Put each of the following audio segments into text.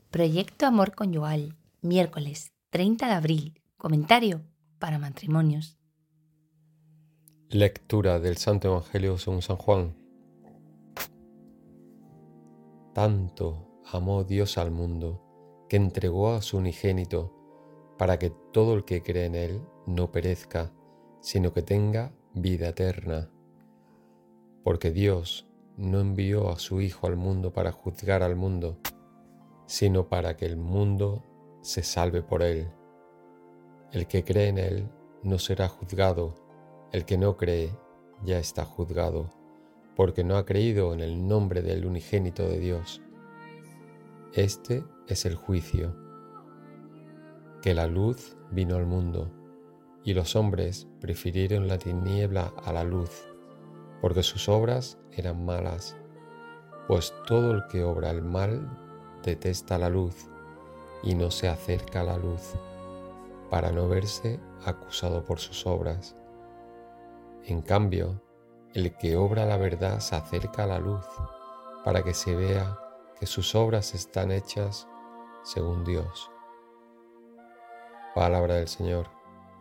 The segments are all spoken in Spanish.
Proyecto Amor Conyugal, miércoles 30 de abril, comentario para matrimonios. Lectura del Santo Evangelio según San Juan. Tanto amó Dios al mundo, que entregó a su unigénito, para que todo el que cree en Él no perezca, sino que tenga vida eterna. Porque Dios no envió a su Hijo al mundo para juzgar al mundo, sino para que el mundo se salve por Él. El que cree en Él no será juzgado, el que no cree ya está juzgado, porque no ha creído en el nombre del unigénito de Dios. Este es el juicio, que la luz vino al mundo, y los hombres prefirieron la tiniebla a la luz, porque sus obras eran malas. Pues todo el que obra el mal detesta la luz, y no se acerca a la luz, para no verse acusado por sus obras. En cambio, el que obra la verdad se acerca a la luz, para que se vea que sus obras están hechas según Dios. Palabra del Señor.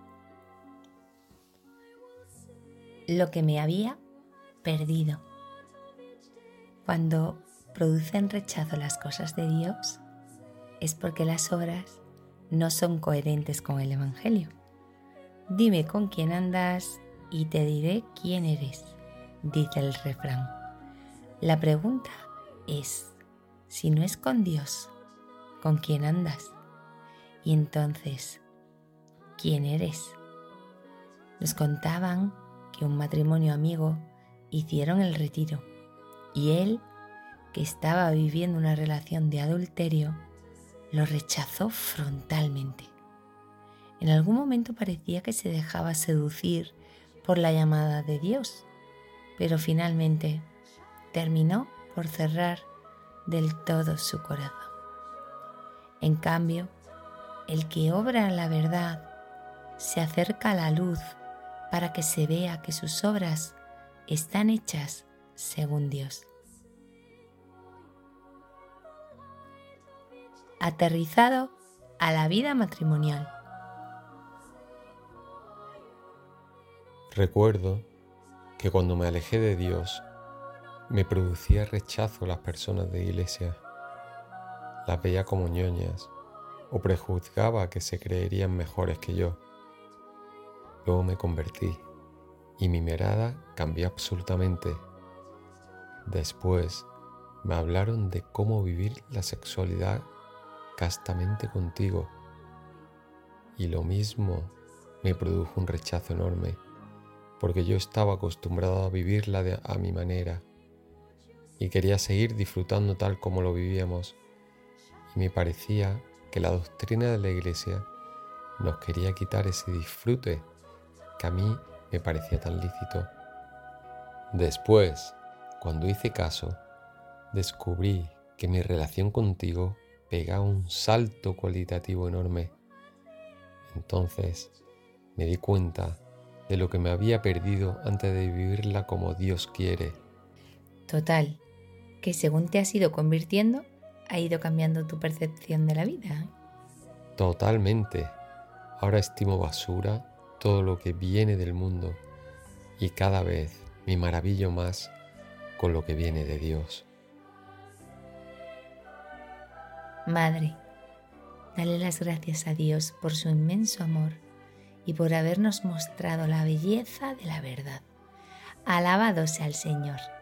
Lo que me había perdido. Cuando producen rechazo las cosas de Dios, es porque las obras no son coherentes con el Evangelio. Dime con quién andas y te diré quién eres, dice el refrán. La pregunta es, si no es con Dios, ¿con quién andas? Y entonces, ¿quién eres? Nos contaban que un matrimonio amigo hicieron el retiro y él, que estaba viviendo una relación de adulterio, lo rechazó frontalmente. En algún momento parecía que se dejaba seducir por la llamada de Dios, pero finalmente terminó por cerrar del todo su corazón. En cambio, el que obra la verdad se acerca a la luz para que se vea que sus obras están hechas según Dios. Aterrizado a la vida matrimonial. Recuerdo que cuando me alejé de Dios, me producía rechazo a las personas de iglesia. Las veía como ñoñas o prejuzgaba que se creerían mejores que yo. Luego me convertí y mi mirada cambió absolutamente. Después me hablaron de cómo vivir la sexualidad castamente contigo, y lo mismo me produjo un rechazo enorme, porque yo estaba acostumbrado a vivirla a mi manera y quería seguir disfrutando tal como lo vivíamos, y me parecía que la doctrina de la Iglesia nos quería quitar ese disfrute que a mí me parecía tan lícito. Después, cuando hice caso, descubrí que mi relación contigo pegaba un salto cualitativo enorme. Entonces me di cuenta de lo que me había perdido antes de vivirla como Dios quiere. Total, que según te has ido convirtiendo, ha ido cambiando tu percepción de la vida. Totalmente. Ahora estimo basura todo lo que viene del mundo y cada vez me maravillo más con lo que viene de Dios. Madre, dale las gracias a Dios por su inmenso amor y por habernos mostrado la belleza de la verdad. Alabado sea el Señor.